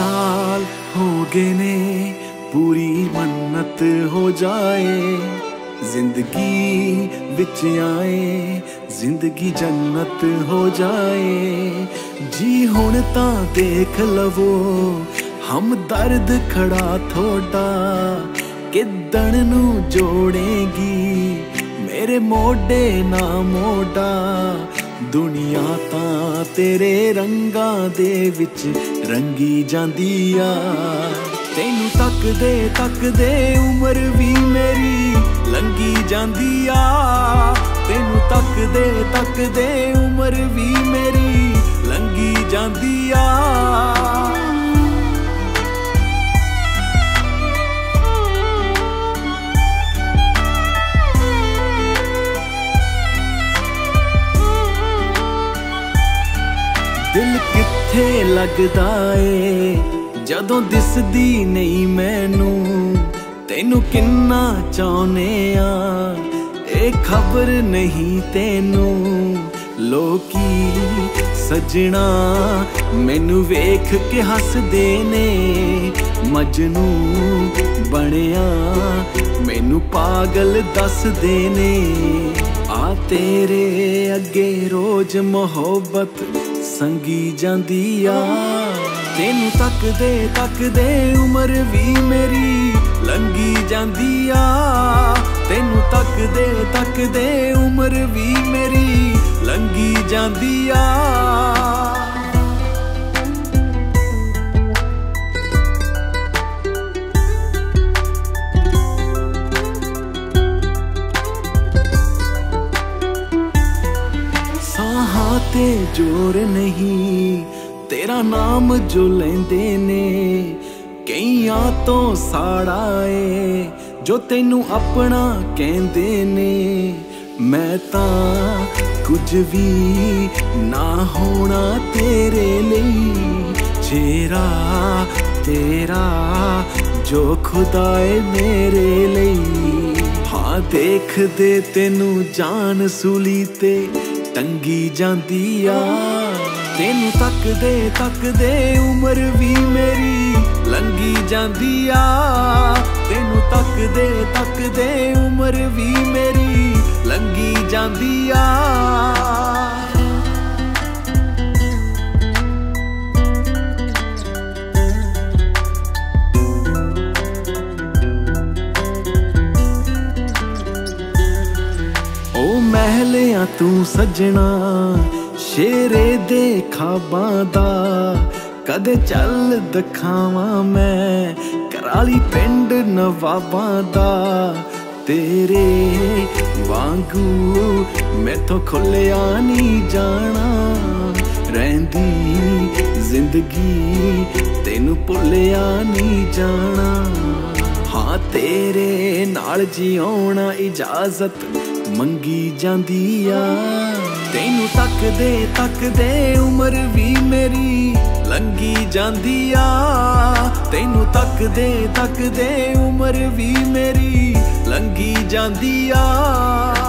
साल हो गए ने पूरी मन्नत हो जाए, जिंदगी विच आए जिंदगी जन्नत हो जाए। जी हुण तां देख लवो हम दर्द खड़ा थोड़ा, किदण नू जोड़ेगी मेरे मोडे ना मोडा। दुनिया तां तेरे रंगां दे विच रंगी जांदी आ, तैनू तकदे उम्र भी मेरी लंघी जांदी आ। तैनू तकदे उम्र भी मेरी लंघी जांदी आ। दिल कित्थे लगदा ए जदों दिसदी नहीं मैनू, तैनू किन्ना चाहुने आ ए खबर नहीं तैनू। लोकी सजना मैनू वेख के हसदे ने, मजनू बनिया मैनू पागल दसदे ने। आ तेरे अगे रोज मोहब्बत संगी जांदी आ, तैनू तकदे उम्र भी मेरी लंघी जांदी आ। तैनू तकदे उम्र भी मेरी लंघी जांदी आ। साहां ते जोर नहीं तेरा नाम जो लेंदे ने, कईयां तो साड़ा ए जो तैनू अपना कहंदे ने। मैं तां कुछ भी ना होना तेरे लिए, चेहरा तेरा जो खुदाए मेरे लिए। हाँ देख दे तैनू जान सूली ते टंगी जांदी आ, तैनू तकदे उम्र भी मेरी लंघी जांदी आ। तैनू तकदे उम्र भी मेरी लंघी जांदी आ। ओ महलिया तू सजना शेरे दे खाबां दा, कदे चल दिखावा मैं कराली पिंड नवाबां दा। तेरे वांगू मैथों खुलिया नहीं जाना, रहिंदी जिंदगी तैनू भुलिया नहीं जाना। हाँ तेरे नाल जिउणा इजाजत मंगी जांदी आ, तैनू तकदे उम्र भी मेरी लंघी जांदी आ। तैनू तकदे उम्र भी मेरी लंघी जांदी आ।